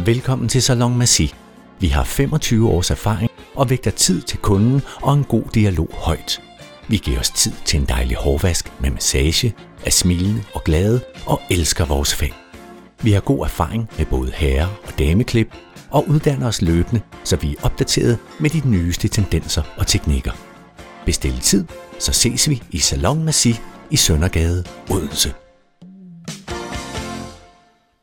Velkommen til Salon Massy. Vi har 25 års erfaring og vægter tid til kunden og en god dialog højt. Vi giver os tid til en dejlig hårvask med massage, er smilende og glade og elsker vores fag. Vi har god erfaring med både herre- og dameklip og uddanner os løbende, så vi er opdateret med de nyeste tendenser og teknikker. Bestil tid, så ses vi i Salon Massy i Søndergade, Odense.